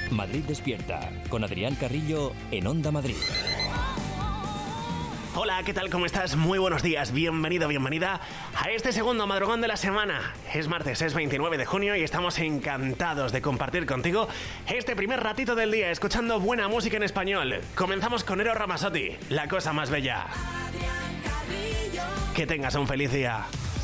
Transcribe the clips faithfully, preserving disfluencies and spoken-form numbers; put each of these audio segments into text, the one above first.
Madrid Despierta, con Adrián Carrillo en Onda Madrid. Hola, ¿qué tal? ¿Cómo estás? Muy buenos días, bienvenido, bienvenida a este segundo madrugón de la semana. Es martes, es veintinueve de junio y estamos encantados de compartir contigo este primer ratito del día escuchando buena música en español. Comenzamos con Eros Ramazzotti, La cosa más bella. Que tengas un feliz día.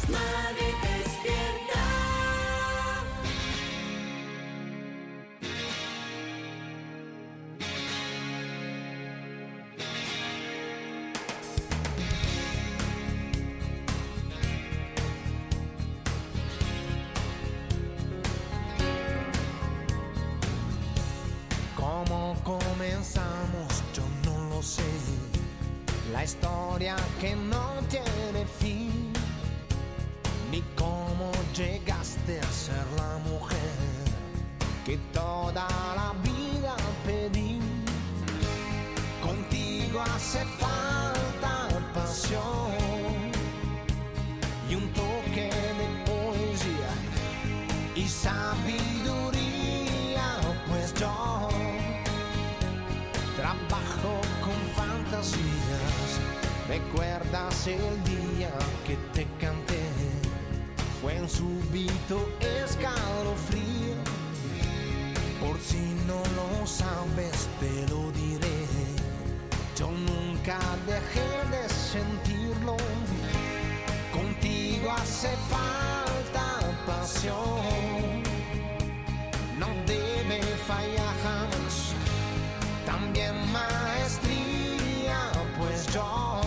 Comenzamos, yo no lo sé. La historia que no tiene fin, ni cómo llegaste a ser la mujer que toda la vida pedí. Contigo hace falta pasión y un toque de poesía y sabiduría, pues yo trabajo con fantasías. ¿Recuerdas el día que te canté? Fue un súbito escalofrío. Por si no lo sabes te lo diré. Yo nunca dejé de sentirlo. Contigo hace falta pasión. No debe fallar jamás. También maestría, pues yo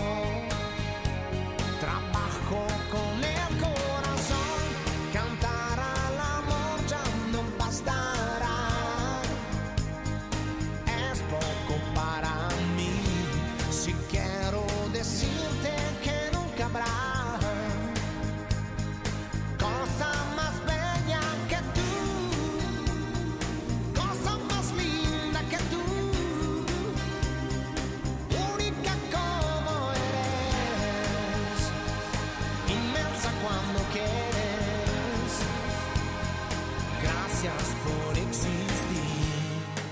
trabajo con el corazón. Cantar al amor ya no bastará. Es poco para mí. Si quiero decirte que nunca habrá cosa más bella que tú, cosa más linda que tú. Cuando quieres, gracias por existir.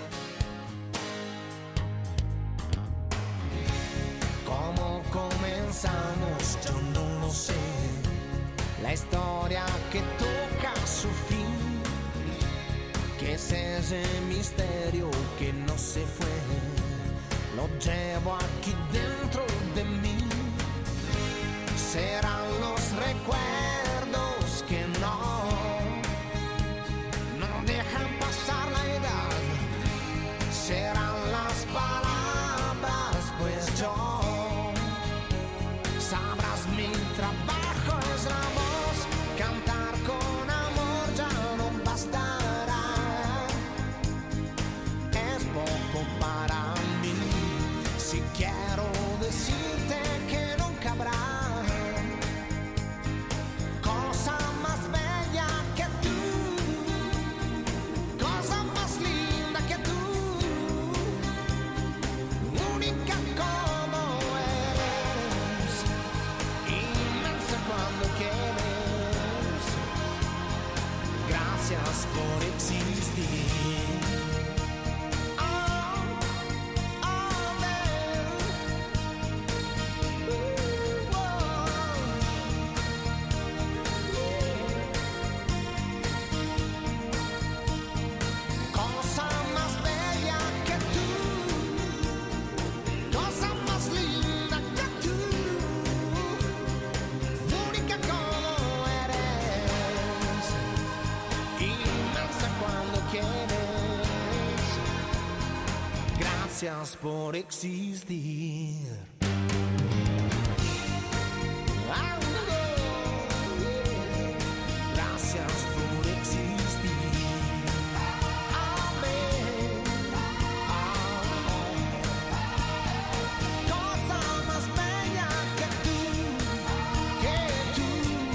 ¿Cómo comenzamos? Yo no lo sé. La historia que toca su fin, que es ese misterio que no se fue, lo llevo aquí dentro de mí. Serán los recuerdos que no, no dejan pasar la edad. Serán las palabras, pues yo sabrás mi trabajo es la voz. Cantar con amor ya no bastará. Es poco para mí. Si quiero decirte que nunca habrá por existir. Oh, oh, man. Ooh, oh. Cosa más bella que tú, cosa más linda que tú, única como eres. Cuando quieres, gracias por existir. Gracias por existir. Amén. Cosa más bella que tú, que tú.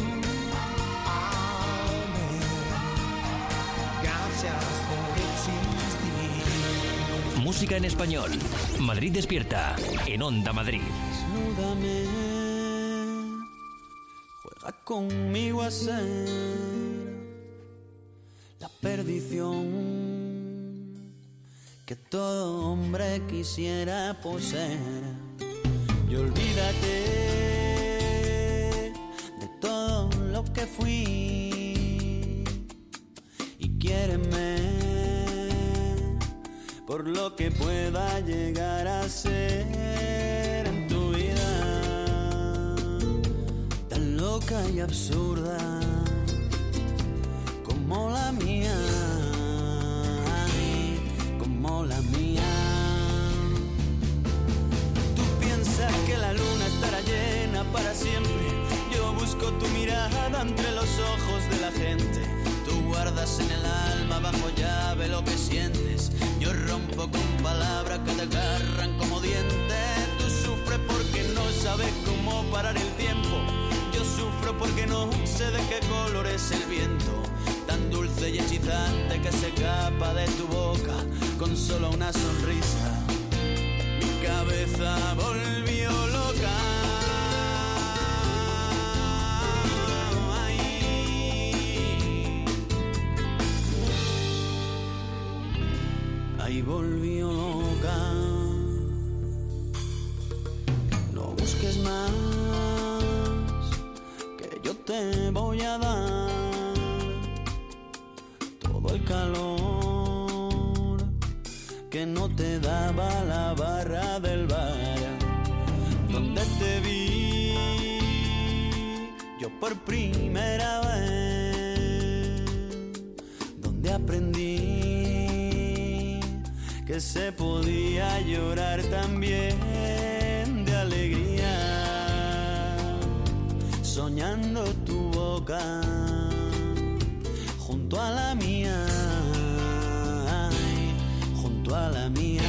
Amén. Gracias por existir. Música en español. Madrid Despierta, en Onda Madrid. Desnúdame, juega conmigo a ser la perdición. que todo hombre quisiera poseer. Y olvídate de todo lo que fui y quiéreme por lo que pueda llegar a ser en tu vida, tan loca y absurda como la mía, como la mía. Tú piensas que la luna estará llena para siempre. Yo busco tu mirada entre los ojos de la gente. Tú guardas en el alma bajo llave lo que sientes. Yo rompo con palabras que te agarran como dientes. Tú sufres porque no sabes cómo parar el tiempo. Yo sufro porque no sé de qué color es el viento, tan dulce y hechizante que se escapa de tu boca con solo una sonrisa. Mi cabeza volvió loca. Ahí volvió loca. No busques más, que yo te voy a dar todo el calor que no te daba la barra del bar donde te vi yo por primera vez, donde aprendí que se podía llorar también de alegría, soñando tu boca junto a la mía, junto a la mía.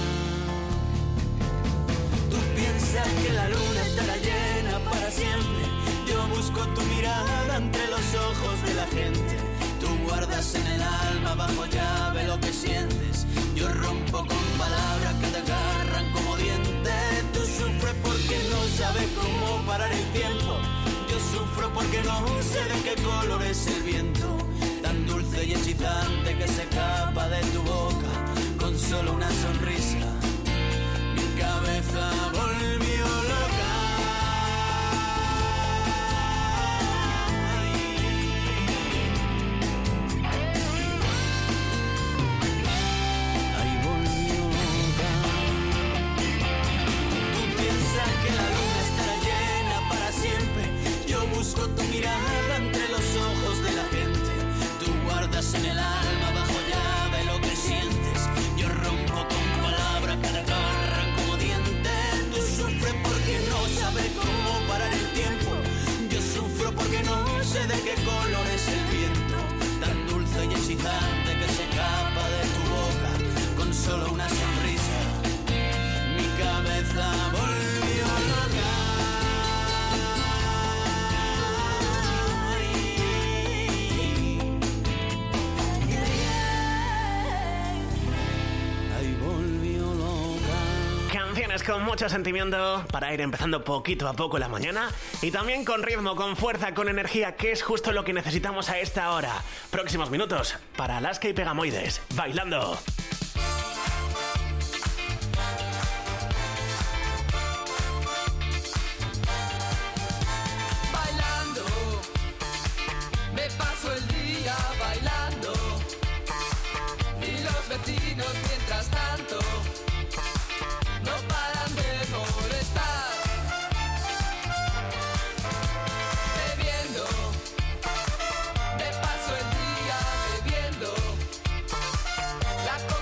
Tú piensas que la luna estará llena para siempre. Yo busco tu mirada entre los ojos de la gente. Tú guardas en el alma bajo llave lo que sientes. Yo rompo con palabras que te agarran como dientes. Tú sufres porque no sabes cómo parar el tiempo. Yo sufro porque no sé de qué color es el viento, tan dulce y hechizante que se escapa de tu boca con solo una sonrisa. Mi cabeza volvió loca. Ahí volvió loca. Tú piensas que la luna estará llena para siempre. Yo busco tu mirada entre los ojos de la gente. Tú guardas en el alma bajo llave lo que sientes. Yo rompo con palabras que te agarran como dientes. Tú sufres porque no sabes cómo parar el tiempo. Yo sufro porque no sé de qué color es el viento, tan dulce y excitante que se escapa de tu boca con solo una sonrisa. Mi cabeza volvió loca. Canciones con mucho sentimiento para ir empezando poquito a poco la mañana y también con ritmo, con fuerza, con energía, que es justo lo que necesitamos a esta hora. Próximos minutos para Alaska y Pegamoides, bailando. Bailando, me paso el día bailando y los vecinos mientras tanto no paran de molestar, bebiendo, me paso el día bebiendo, la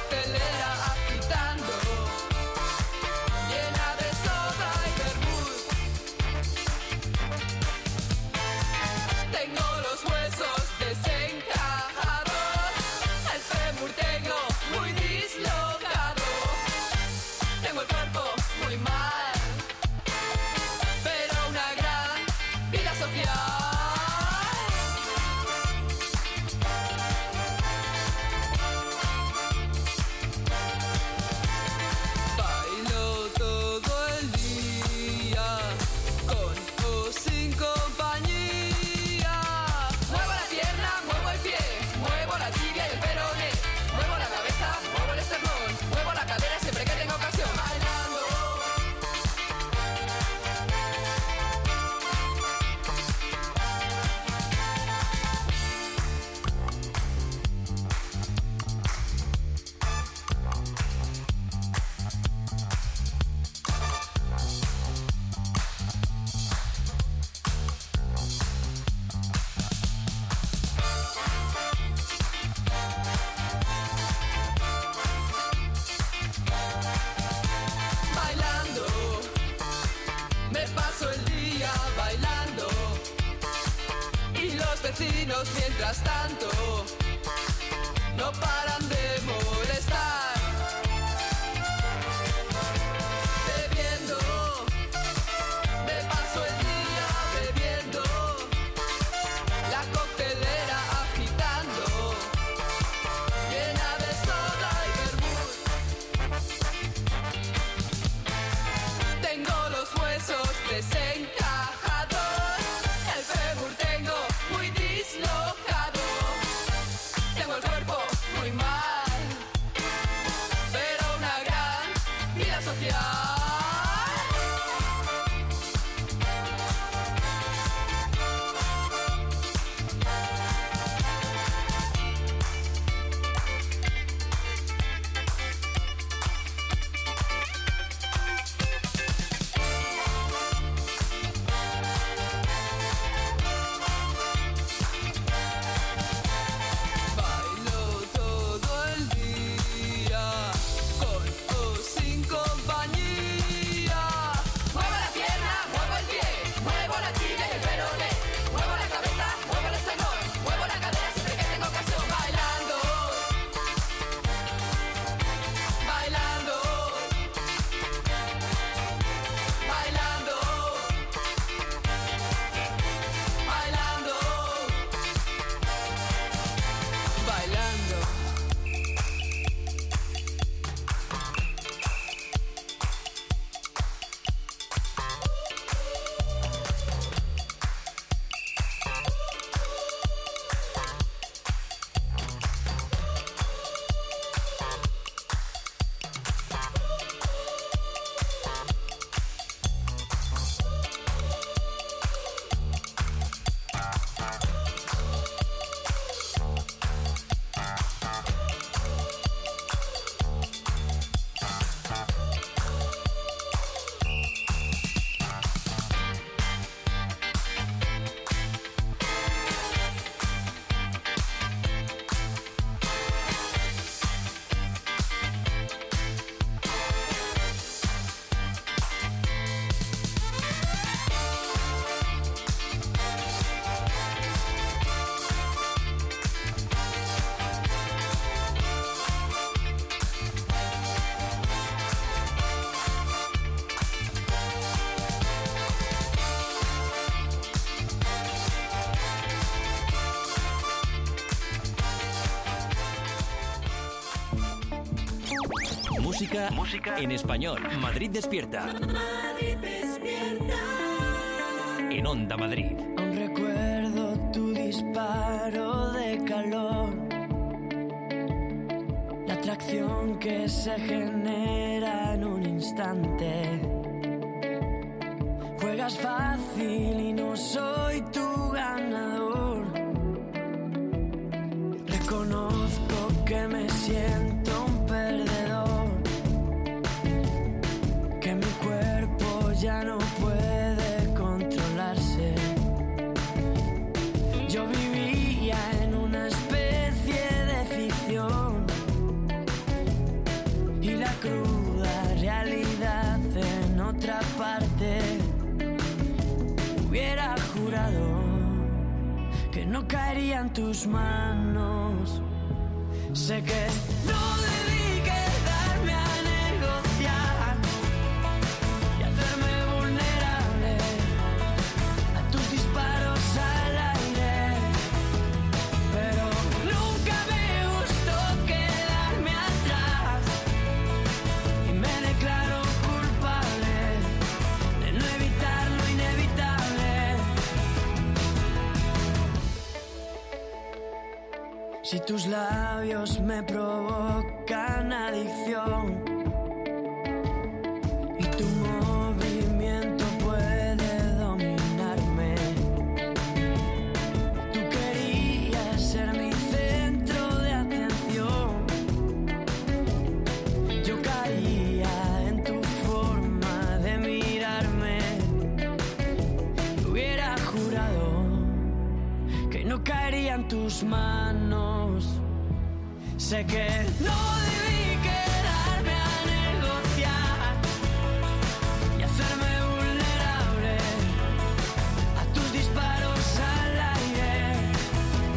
vecinos mientras tanto no paran de molestar. Bebiendo, me paso el día bebiendo, la coctelera agitando, llena de soda y vermut. Tengo los huesos desencajados, el fémur tengo muy dislocado, tengo el cuerpo muy mal, pero una gran vida social. Bailo todo el día, con o sin compañía. Muevo la pierna, muevo el pie, muevo la tibia y el peroné, muevo la cabeza, muevo el esternón, muevo la cadera siempre que tengo ocasión. Bailando, bailando, bailando, bailando, bailando. Música, música en español. Madrid despierta. Madrid despierta. En Onda Madrid. Aún recuerdo tu disparo de calor, la atracción que se genera en un instante. Juegas fácil y no soy tu ganador. Reconozco que me siento un perdedor, que mi cuerpo ya no puede controlarse. Yo vivía en una especie de ficción y la cruda realidad en otra parte. Hubiera jurado que no caería en tus manos. Sé que no debí quedarme a negociar y hacerme vulnerable a tus disparos al aire, pero nunca me gustó quedarme atrás y me declaro culpable de no evitar lo inevitable. Si tus labios me provocan adicción y tu movimiento puede dominarme, tú querías ser mi centro de atención. Yo caía en tu forma de mirarme. Hubiera jurado que no caería en tus manos. Sé que no debí quedarme a negociar y hacerme vulnerable a tus disparos al aire,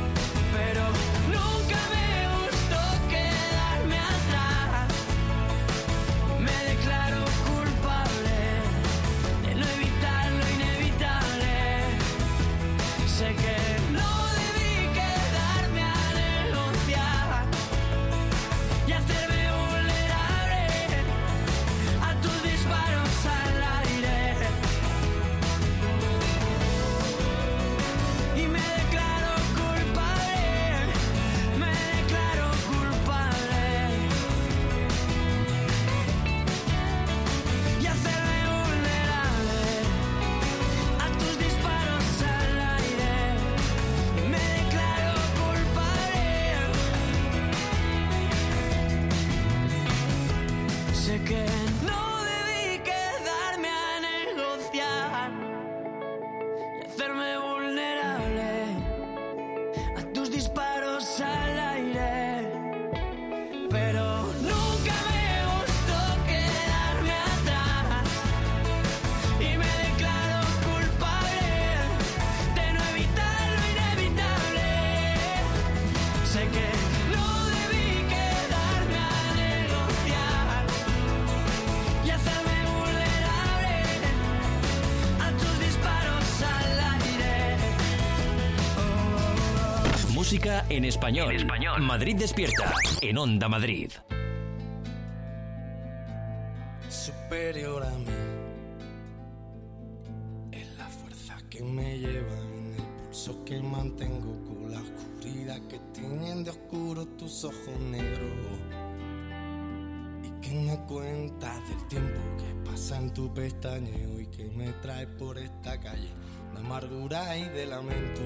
que no debí quedarme a negociar y hacerme vulnerable a tus disparos al aire. Pero nunca me gustó quedarme atrás y me declaro culpable de no evitar lo inevitable. Sé que no debí quedarme a negociar y hacerme vulnerable a tus disparos al aire. Música en español. En español. Madrid despierta. En Onda Madrid. Superior a mí es la fuerza que me lleva en el pulso que mantengo con la oscuridad que tienen de oscuro tus ojos negros y que me cuentas del tiempo que pasa en tu pestañeo y que me trae por esta calle de amargura y de lamento.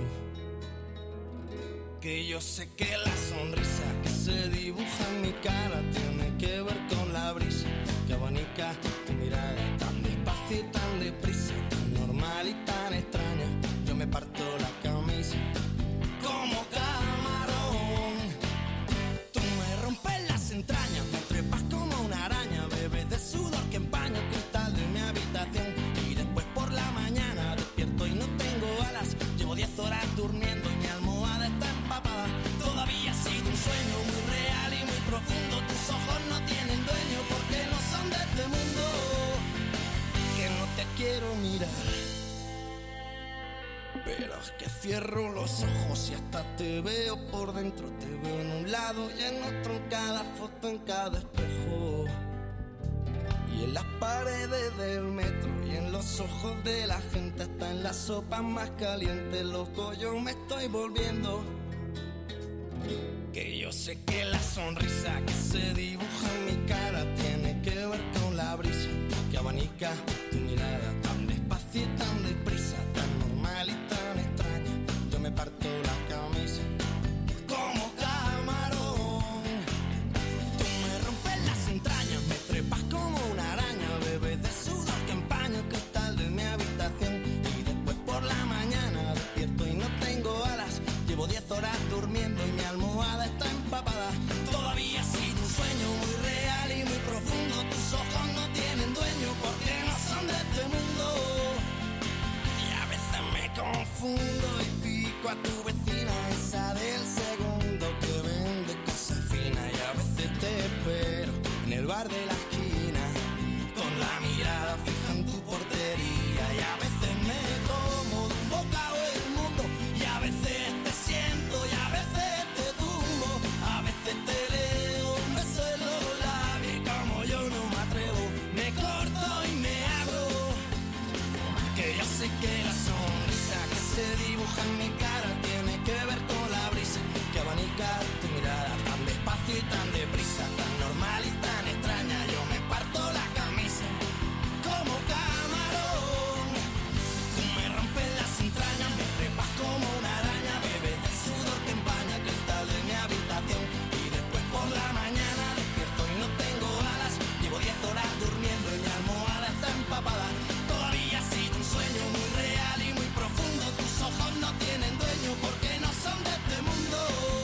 Que yo sé que la sonrisa que se dibuja en mi cara tiene que ver con la brisa que abanica tu mirada tan despacio y tan deprisa, tan normal y tan extraña. Yo me parto la camisa como camarón. Tú me rompes las entrañas, me trepas como una araña, bebes de sudor que empaña el cristal de mi habitación. Y después por la mañana despierto y no tengo alas. Llevo diez horas durmiendo y mi almohada está empapada. Todavía ha sido un sueño muy real y muy profundo. Tus ojos no tienen dueño porque no son de este mundo. Que no te quiero mirar, pero es que cierro los ojos y hasta te veo por dentro. Te veo en un lado y en otro, en cada foto, en cada espejo. Y en las paredes del metro y en los ojos de la gente, hasta en las sopas más calientes, loco, yo me estoy volviendo. Que yo sé que la sonrisa que se dibuja en mi cara tiene que ver con la brisa que abanica tu mirada tan despacio y tan deprisa, tan normal y tan extraña. Yo me parto la camisa como camarón. Tú me rompes las entrañas, me trepas como una araña, bebes de sudor que empaña el cristal de mi habitación. Y después por la mañana despierto y no tengo alas. Llevo diez horas durmiendo y mi almohada está empapada. Todavía ha sido un sueño muy real y muy profundo. Tus ojos no tienen dueño porque no son de este mundo. Y a veces me confundo y pico a tu vecina, esa del segundo que vende cosas finas. Y a veces te espero en el bar de la esquina con la mirada fija en tu portería. Y a veces me como de un bocado el mundo y a veces te siento y a veces te tumbo. A veces te leo un beso en los labios y como yo no me atrevo, me corto y me abro. Que yo sé que la sonrisa que se dibuja en mi cara tiene que ver con la brisa que abanica tu mirada tan despacio y tan deprisa, tan normal y tan extraña. Yo me parto la camisa como camarón. Tú me rompes las entrañas, me trepas como una araña, bebes del sudor que empaña el cristal de mi habitación. Y después por la mañana despierto y no tengo alas. Llevo diez horas durmiendo y mi almohada está empapada. Todavía ha sido un sueño muy real y muy profundo. Tus ojos no tienen dueño porque no son de este mundo.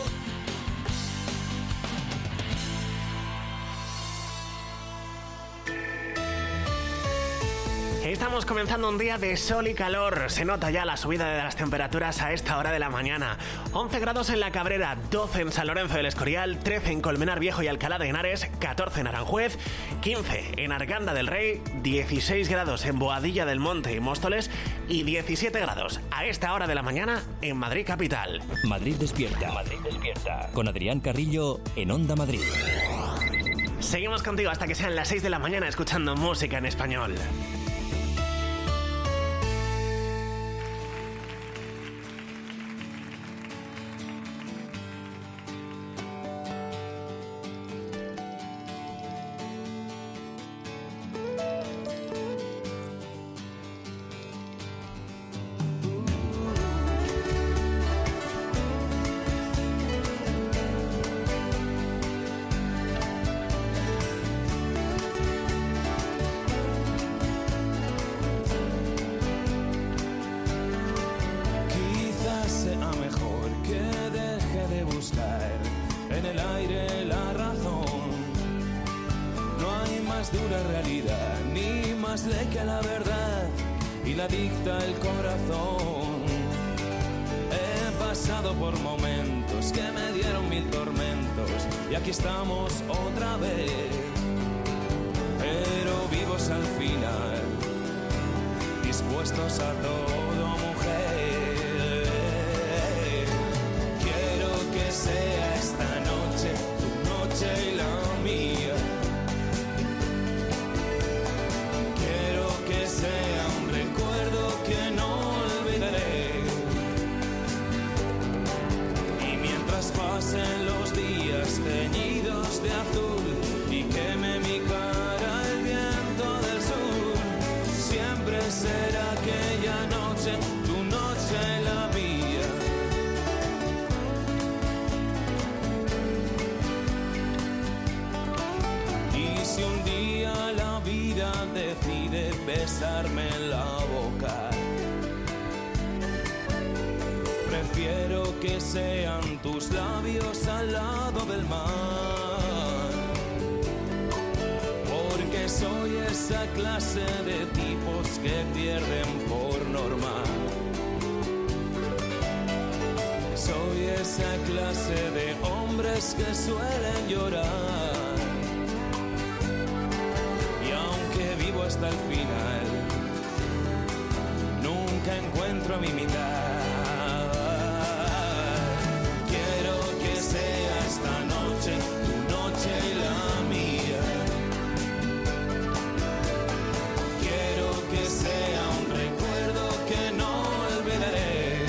Estamos comenzando un día de sol y calor. Se nota ya la subida de las temperaturas a esta hora de la mañana. once grados en La Cabrera, doce en San Lorenzo del Escorial, trece en Colmenar Viejo y Alcalá de Henares, catorce en Aranjuez, quince en Arganda del Rey, dieciséis grados en Boadilla del Monte y Móstoles y diecisiete grados a esta hora de la mañana en Madrid capital. Madrid despierta. Madrid despierta. Con Adrián Carrillo en Onda Madrid. Seguimos contigo hasta que sean las seis de la mañana escuchando música en español. en el aire la razón. No hay más dura realidad, ni más ley que la verdad, y la dicta el corazón. He pasado por momentos que me dieron mil tormentos, y aquí estamos otra vez, pero vivos al final, dispuestos a todo, mujer. Quiero que sea esta noche tu noche y la mía. Quiero que sea un recuerdo que no olvidaré. Y mientras pasen los días teñidos de azul y queme mi cara el viento del sur, siempre será aquella noche, tu noche y la mía. Y si un día la vida decide besarme en la boca, prefiero que sean tus labios al lado del mar, porque soy esa clase de tipos que pierden por norma. Soy esa clase de hombres que suelen llorar, y aunque vivo hasta el final, nunca encuentro a mi mitad. Quiero que sea esta noche tu noche y la mía. Quiero que sea un recuerdo que no olvidaré.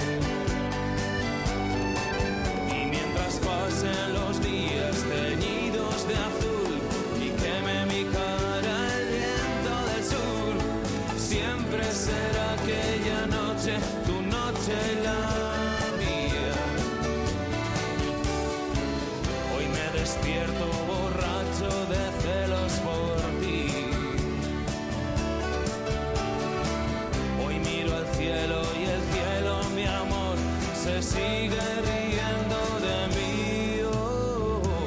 Y mientras pasen los días teñidos de azul y queme mi cara el viento del sur, siempre será aquella noche, tu noche y la mía. Hoy me despierto borracho de celos por ti. Hoy miro al cielo y el cielo, mi amor, se sigue riendo de mí. Oh, oh.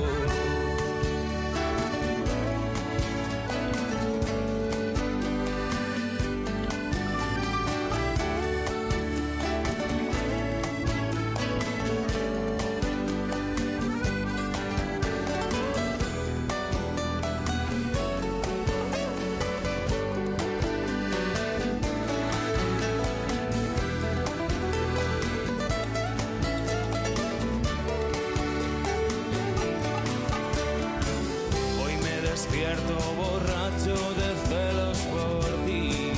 Hoy me despierto borracho de celos por ti.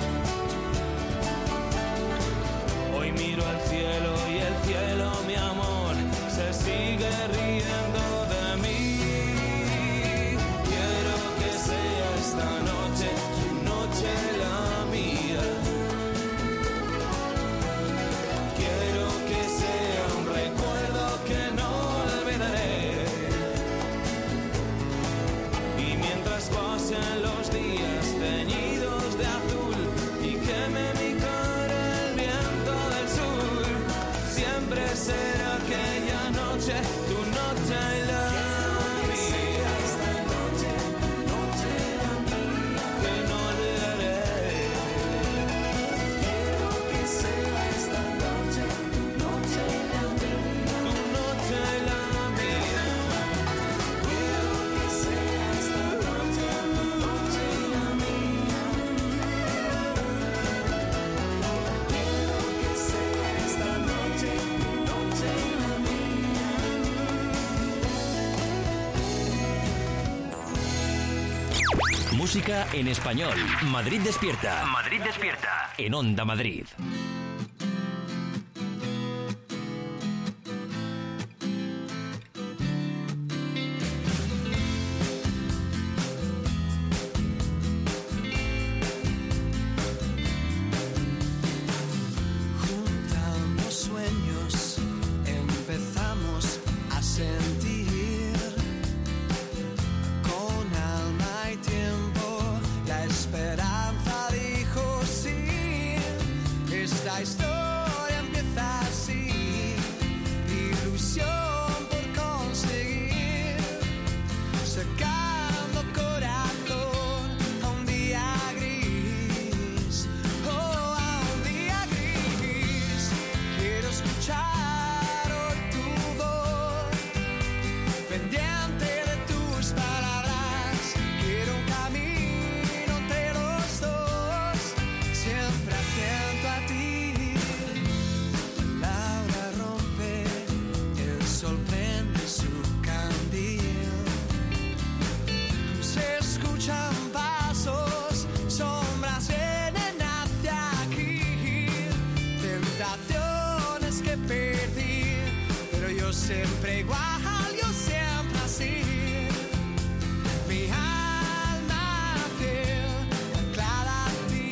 Hoy miro al cielo y el cielo, mi amor, se sigue riendo de mí. Quiero que sea esta noche tu noche y la mía. Quiero que sea un recuerdo que no olvidaré. Y mientras pasen los días teñidos de azul y queme mi cara el viento del sur, siempre será aquella noche, tu noche y la mía. Que no olvidaré. Quiero que sea esta noche, tu noche y la mía. Tu noche y la mía. Quiero que sea esta noche, tu noche y la mía. Quiero que sea esta noche, tu noche y la mía. Música en español. Madrid despierta. Madrid despierta. En Onda Madrid. Juntando sueños, empezamos a sentir con alma y tiempo. La esperanza dijo sí, esta salió siempre así. Mi alma fiel, anclada a ti,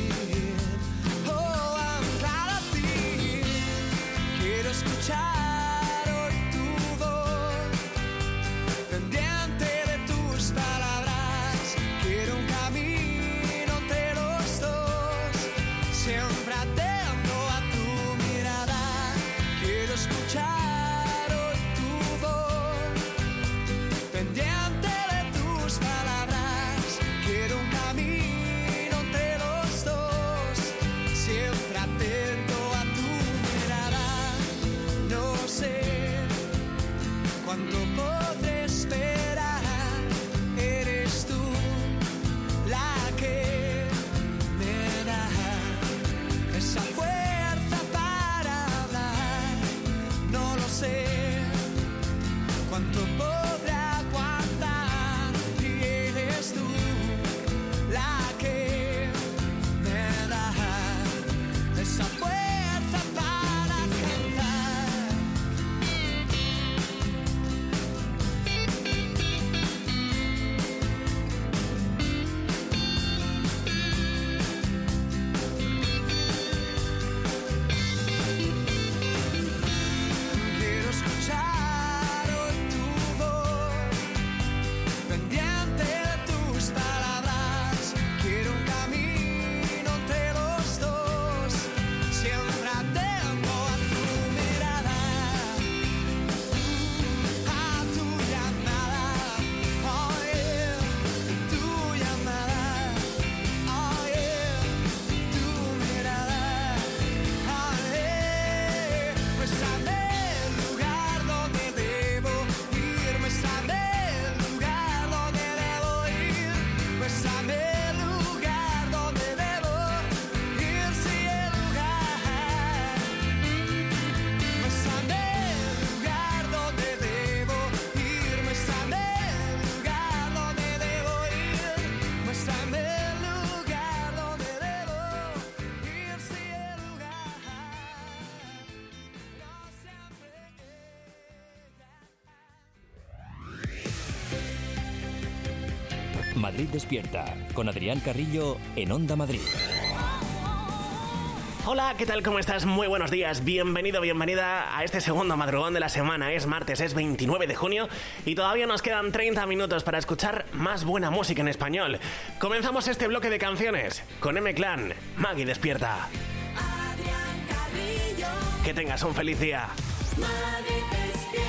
oh, anclada a ti. Quiero escuchar hoy tu voz, pendiente de tus palabras. Quiero un camino entre los dos, siempre atento a tu mirada. Quiero escuchar hoy tu voz, pendiente de tus palabras. Quiero un camino entre los dos, siempre atento a tu mirada. No sé cuánto podré esperar. Eres tú la que me da esa fuerza para hablar. No lo sé cuánto podré aguantar. Y eres tú la que me da esa fuerza para cantar. Quiero escuchar hoy tu voz, pendiente de tus palabras. Quiero un camino entre los dos, siempre atento a tu mirada, a tu llamada, oh yeah, tu llamada, oh yeah, tu mirada, oh yeah. Muéstrame el lugar donde debo ir, muéstrame el lugar donde debo ir, muéstrame el lugar donde debo ir, sí, el lugar. Muéstrame el lugar donde debo ir, muéstrame el lugar donde debo ir, muéstrame el lugar donde debo ir, sí, el lugar. No siempre Madrid Despierta, con Adrián Carrillo en Onda Madrid. Hola, ¿qué tal? ¿Cómo estás? Muy buenos días. Bienvenido, bienvenida a este segundo madrugón de la semana. Es martes, es veintinueve de junio y todavía nos quedan treinta minutos para escuchar más buena música en español. Comenzamos este bloque de canciones con M-Clan, Maggie Despierta. Adrián Carrillo, Que tengas un feliz día. Madrid despierta.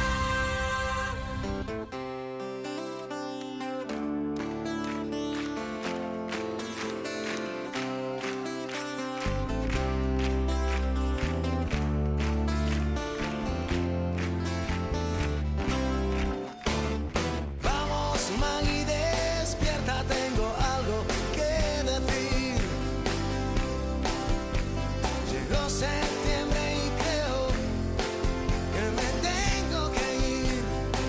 Vamos, Maggie, despierta, tengo algo que decir. Llegó septiembre y creo que me tengo que ir.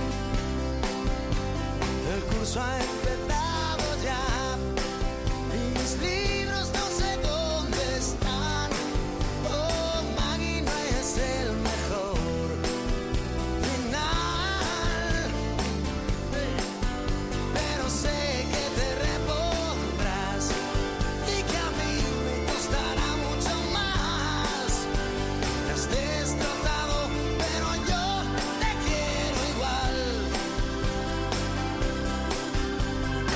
El curso ha empezado ya y mis libros no sé dónde están. Oh, Maggie, no es el mejor final, pero sé que te repondrás y que a mí me costará mucho más. Te has destrozado, pero yo te quiero igual.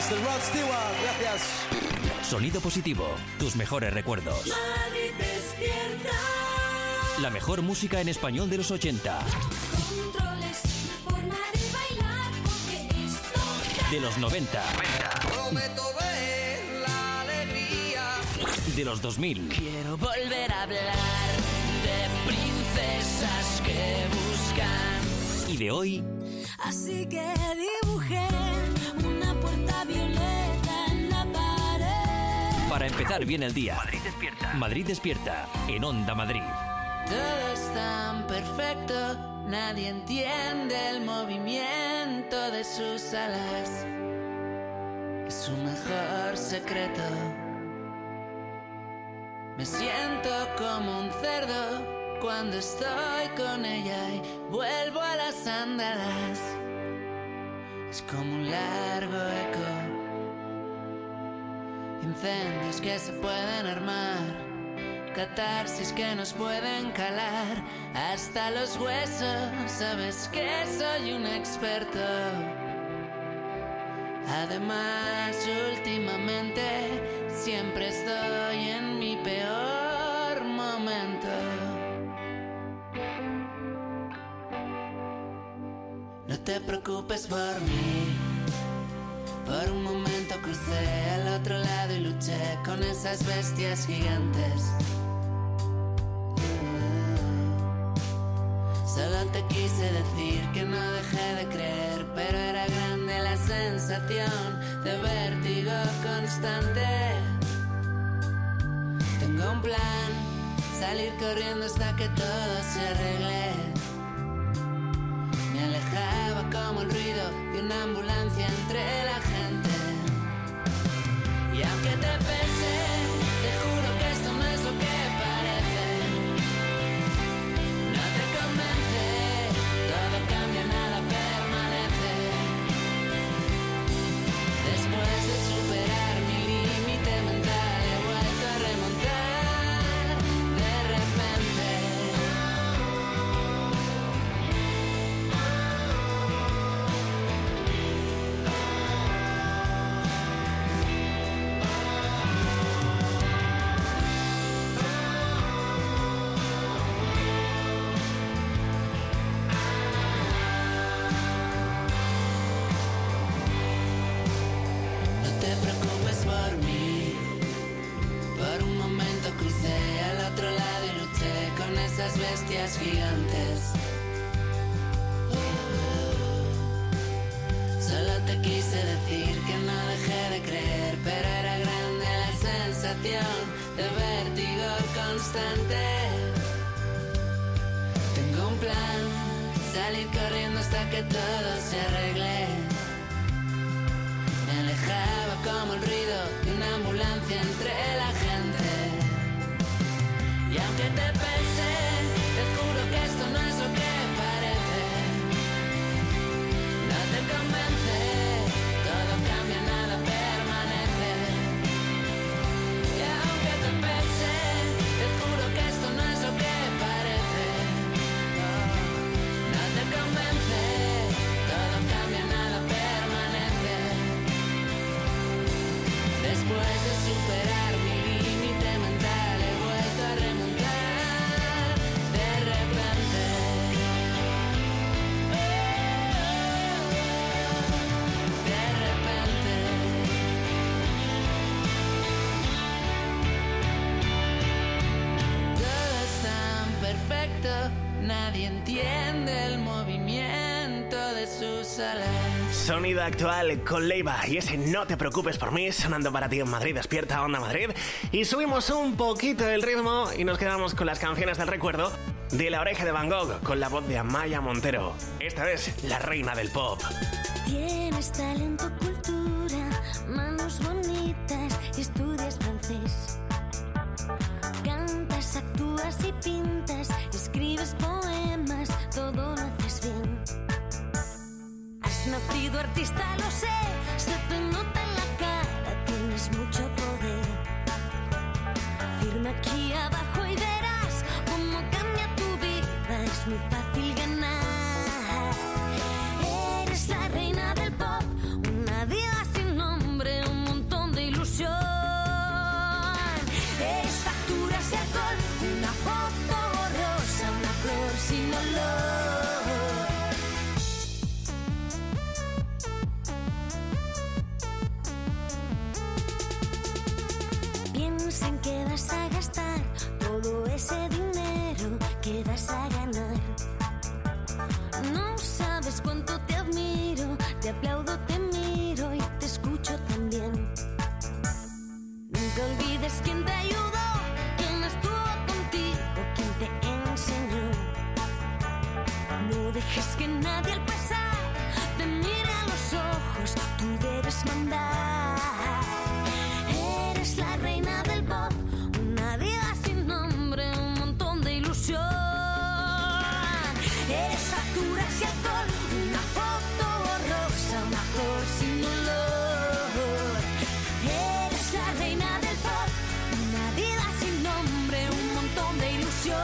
de Rod Stewart. Gracias. Sonido positivo, tus mejores recuerdos. Madrid despierta. La mejor música en español de los ochenta. Controles, forma de bailar, porque esto De los noventa. Prometo ver la alegría. De los dos mil. Quiero volver a hablar de princesas que buscan. Y de hoy. Así que dibujé una puerta violeta en la pared. Para empezar bien el día. Madrid despierta. Madrid despierta. En Onda Madrid. Todo es tan perfecto, nadie entiende el movimiento de sus alas. Es su mejor secreto. Me siento como un cerdo cuando estoy con ella y vuelvo a las andadas. Es como un largo eco. Incendios que se pueden armar. Catarsis que nos pueden calar hasta los huesos. Sabes que soy un experto. Además, últimamente siempre estoy en mi peor momento. No te preocupes por mí. Por un momento crucé al otro lado y luché con esas bestias gigantes. Solo te quise decir que no dejé de creer, pero era grande la sensación de vértigo constante. Tengo un plan, salir corriendo hasta que todo se arregle. Me alejaba como el ruido de una ambulancia entre la gente. Y aunque te pese, te juro que esto no es lo que parece. No te convence, todo cambia, nada permanece. Después de superar mi límite mental, he vuelto a remontar de repente. No te preocupes por mí. Por un momento crucé al otro lado y luché con esas bestias gigantes. Solo te quise decir que no dejé de creer, pero era grande la sensación de vértigo constante. Tengo un plan, salir corriendo hasta que todo se arregle. Me alejaba como el ruido de una ambulancia entre la gente. Y aunque te pese, te juro que esto no es lo que parece. No te convence, todo cambia, nada permanece. Y aunque te pese, te juro que esto no es lo que parece. No te convence, todo cambia, nada permanece. Después de superar mi límite mental, he vuelto a remontar de repente. De repente. Todo es tan perfecto, nadie entiende el movimiento de sus alas. Sonido actual con Leiva y ese No te preocupes por mí sonando para ti en Madrid Despierta, Onda Madrid. Y subimos un poquito el ritmo y nos quedamos con las canciones del recuerdo de La Oreja de Van Gogh con la voz de Amaya Montero. Esta es la reina del pop. Tienes talento, cultura, manos bonitas y estudias francés. Cantas, actúas y pintas, escribes poemas, todo lo haces bien. Has nacido artista, lo sé, se te nota en la cara, tienes mucho poder. Firma aquí abajo y verás cómo cambia tu vida, es muy fácil ganar. Eres la reina del pop, una diva sin nombre. piensa en que vas a gastar todo ese dinero que vas a ganar. No sabes cuánto te admiro, te aplaudo, te miro y te escucho también. Nunca olvides quién te ayudó, quién estuvo contigo, quién te enseñó. No dejes que nadie al pasar te mire a los ojos, tú debes mandar. Eres la reina del pop, una diva sin nombre, un montón de ilusión. Eres facturas y alcohol, una foto borrosa, una flor sin olor. Eres la reina del pop, una diva sin nombre, un montón de ilusión.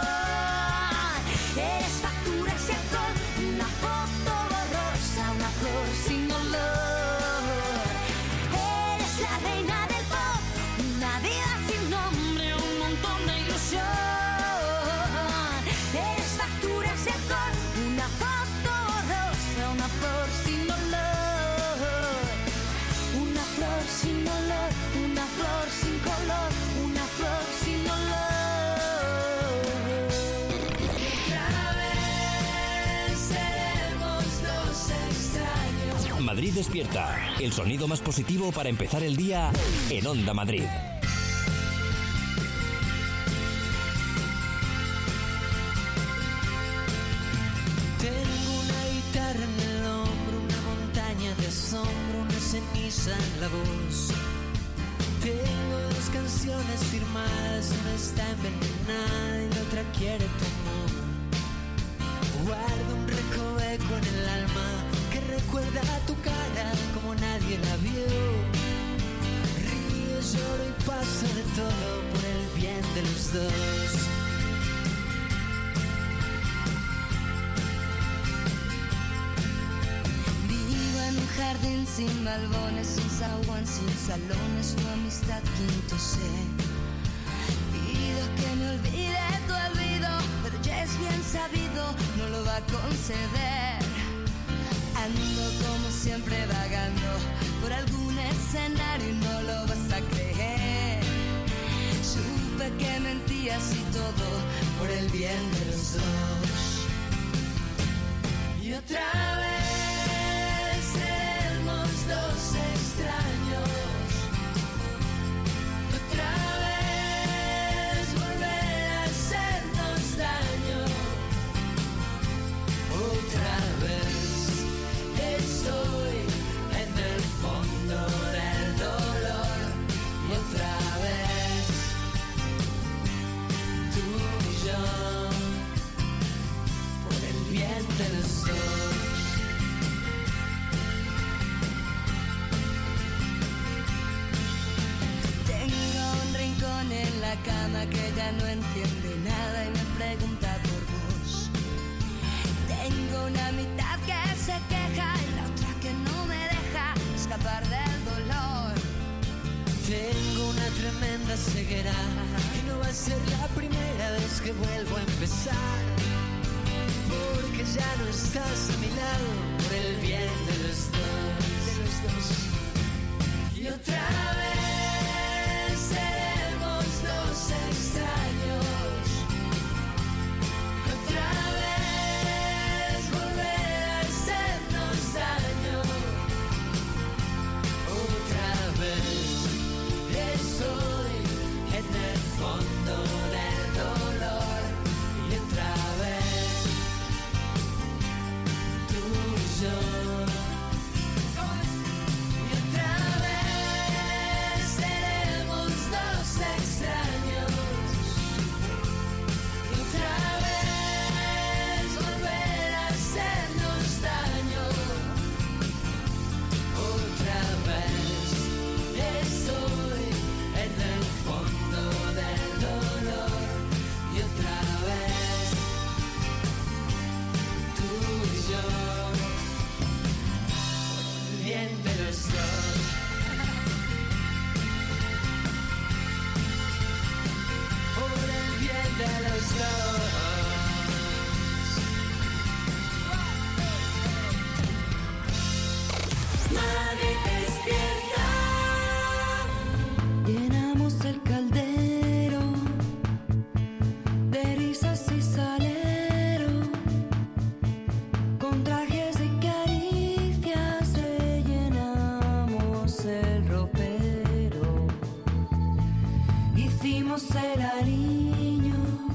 Eres facturas y alcohol, una foto borrosa, una flor sin olor. Eres la reina del pop, una diva sin nombre, un montón de ilusión. Eres facturas y alcohol, una foto borrosa, una flor sin olor. Una flor sin olor, una flor sin color, una flor sin olor. Otra vez seremos dos extraños. Madrid despierta. El sonido más positivo para empezar el día en Onda Madrid. Tengo una guitarra en el hombro, una montaña de asombro, una ceniza en la voz. Tengo dos canciones firmadas, una está envenenada y la otra quiere tu amor. Guardo un recoveco en el alma que recuerda a tu cara como nadie la vio. Río, lloro y paso de todo por el bien de los dos. Vivo en un jardín sin balbones, sin zaguán, sin salones, tu amistad quinto C. Pido que me olvide tu olvido, pero ya es bien sabido, no lo va a conceder. Ando como siempre vagando por algún escenario y no lo vas a creer. Supe que mentías y todo por el bien de los dos. Y otra vez seremos dos extraños. Otra vez volver a hacernos daño. Otra vez estoy en el fondo del dolor. Y otra vez tú y yo por el bien de los dos. Tengo un rincón en la cama que ya no entiende nada y me pregunta por vos. Tengo una mitad que se queja y la otra que no me deja escapar del dolor. Tengo una tremenda ceguera y no va a ser la primera vez que vuelvo a empezar. Porque ya no estás a mi lado por el bien de los dos. De los dos. Y otra vez seremos dos extraños. Otra vez volver a hacernos daño. Otra vez estoy en el fondo del dolor. Y otra vez tú y yo. Y otra vez Tuvimos el aliño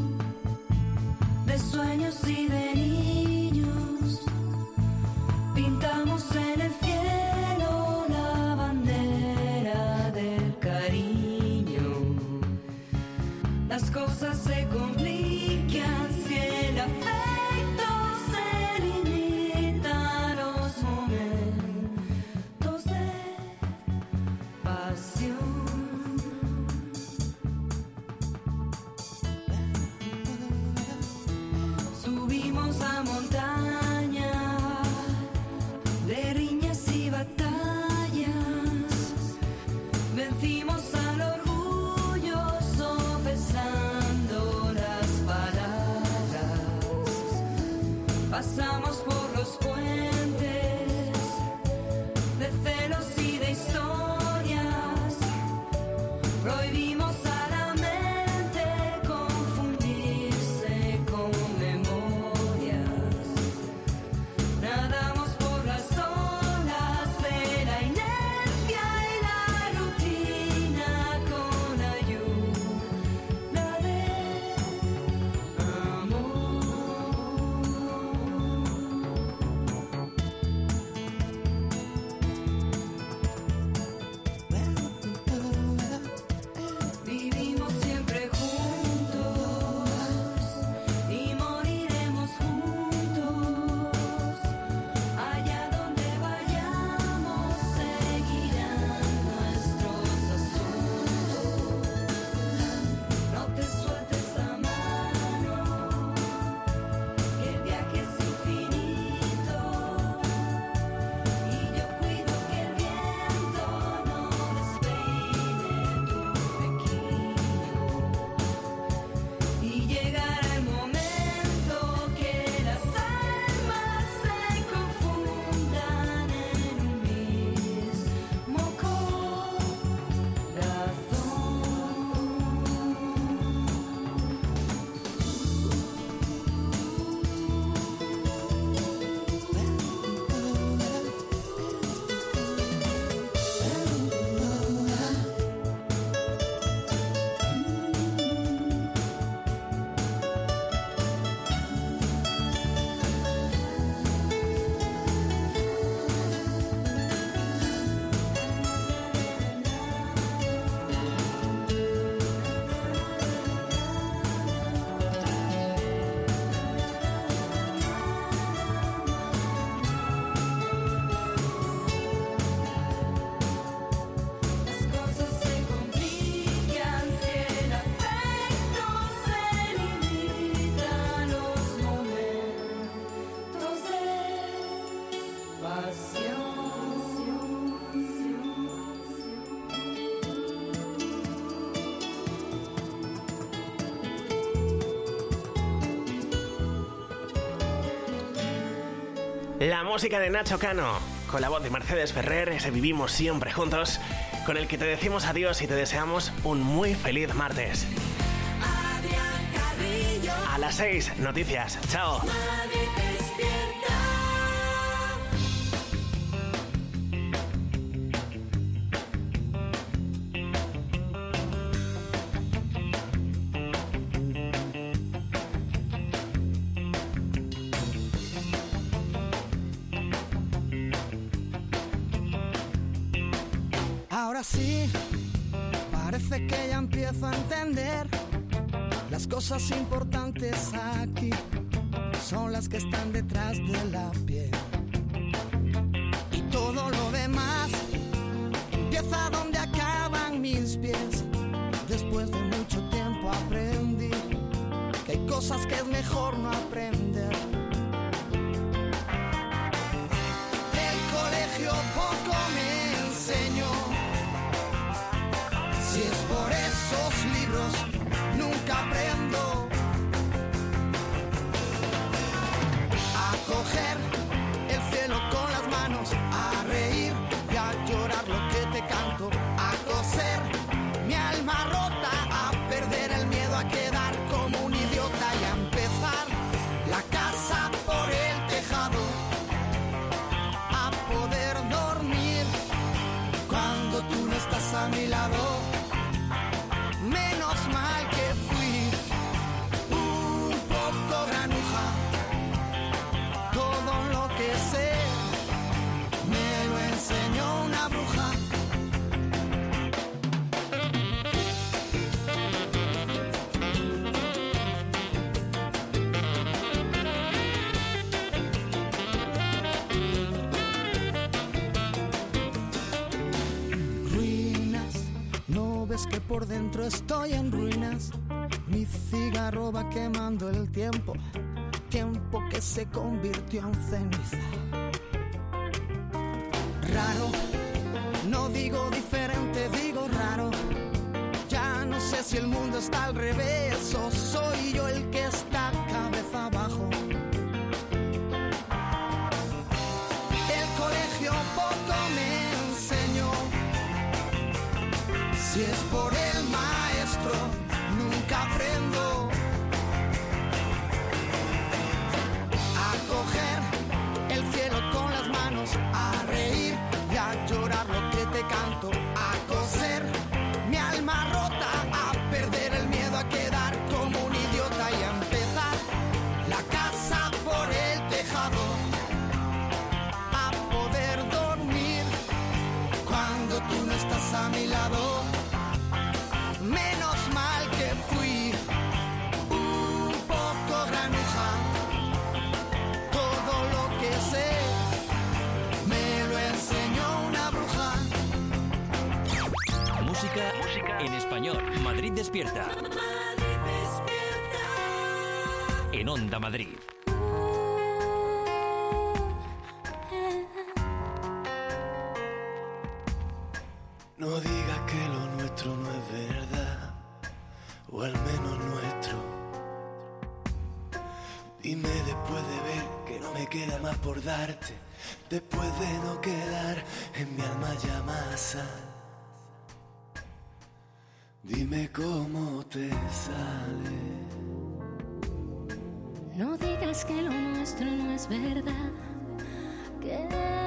de sueños y de niños. Pintamos en el cielo la bandera del cariño. Las cosas se complican si el afecto se limita a los momentos de pasión. Subimos a montaña de riñas y batallas. Vencimos al orgullo sopesando las palabras. Pasamos por los puentes de celos y de historias. Prohibimos a la mente confundirse con memorias. Nadamos por las olas de la inercia y la rutina con ayuda de amor. Vivimos siempre juntos y moriremos juntos. Allá donde vayamos seguirán nuestros asuntos. No te sueltes la mano, que el viaje es infinito. Y yo cuido que el viento no despeine tu flequillo. Y llegará el momento que las almas se confundan en un mismo Las cosas se complican si el afecto se limita a los momentos de pasión. La música de Nacho Cano, con la voz de Mercedes Ferrer, ese Vivimos Siempre Juntos, con el que te decimos adiós y te deseamos un muy feliz martes. Adrián Carrillo, A las seis, noticias. Chao. Madrid despierta. Ahora sí, parece que ya empiezo a entender. Las cosas importantes aquí son las que están detrás de la piel. Y todo lo demás empieza donde acaban mis pies. Después de mucho tiempo aprendí que hay cosas que es mejor no aprender. El colegio poco me enseñó. Si es por esos libros, nunca aprendo a coger el cielo con las manos, a reír y a llorar lo que te canto, a coser mi alma rota, a perder el miedo a quedar como un idiota y a empezar la casa por el tejado, a poder dormir cuando tú no estás a mi lado. Menos mal no ves que por dentro estoy en ruinas? Mi cigarro va quemando el tiempo, tiempo que se convirtió en ceniza. Raro, no digo diferente, digo raro. Ya no sé si el mundo está al revés o soy yo el que está cabeza abajo. El colegio poco me enseñó. Si es por el maestro, nunca aprendo a coger el cielo con las manos, a reír y a llorar lo que te canto, a coser mi alma rota, a perder el miedo a quedar como un idiota y a empezar la casa por el tejado, a poder dormir cuando tú no estás a mi lado. Menos mal que fui un poco granuja. Todo lo que sé me lo enseñó una bruja. Música, música en español. Madrid despierta. Madrid despierta. En Onda Madrid. No digas que lo nuestro no es verdad, o al menos nuestro. Dime después de ver que no me queda más por darte, después de no quedar en mi alma ya más sal. Dime cómo te sale. No digas que lo nuestro no es verdad, que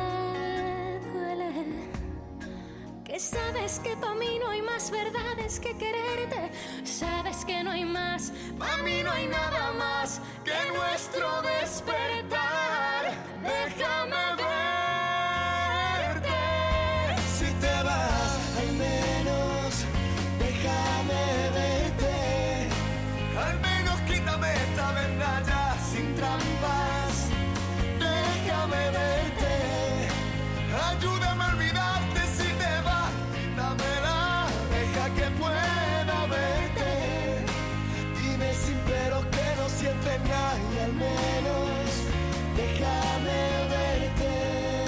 duele, que sabes que pa' mí no hay más verdades que quererte, sabes que no hay más, pa' mí no hay nada más que nuestro despertar. Déjame verte. Si te vas, al menos déjame verte. Al menos quítame esta venda ya sin trampas. Déjame verte. Ayúdame a olvidarte si te vas. Quítamela, deja que pueda verte. Dime sin peros que no sientes nada y al menos déjame verte.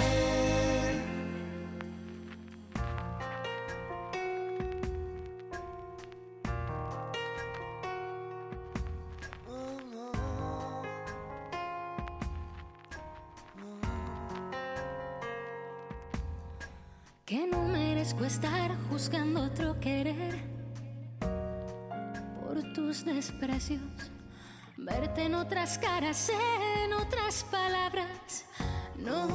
Que no merezco estar juzgando otro querer por tus desprecios, verte en otras caras, en otras palabras. No,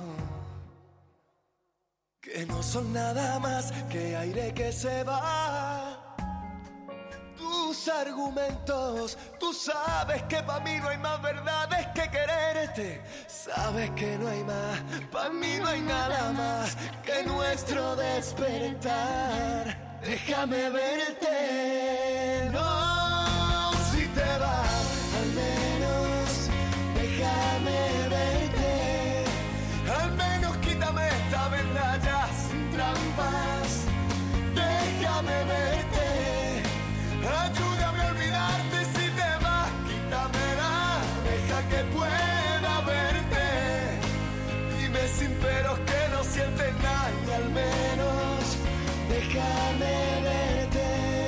Que no son nada más que aire que se va. Tus argumentos, tú sabes que pa' mí no hay más verdades que quererte. Sabes que no hay más, pa' mí no hay nada más que nuestro despertar. Déjame verte, no, si te vas, al menos déjame verte. Al menos quítame esta venda ya sin trampas. Déjame verte. Ayúdame a olvidarte si te vas, quítamela, deja que pueda verte. Dime sin peros que no sientes nada y al menos déjame verte.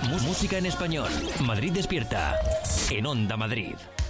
Música en español. Madrid Despierta. En Onda Madrid.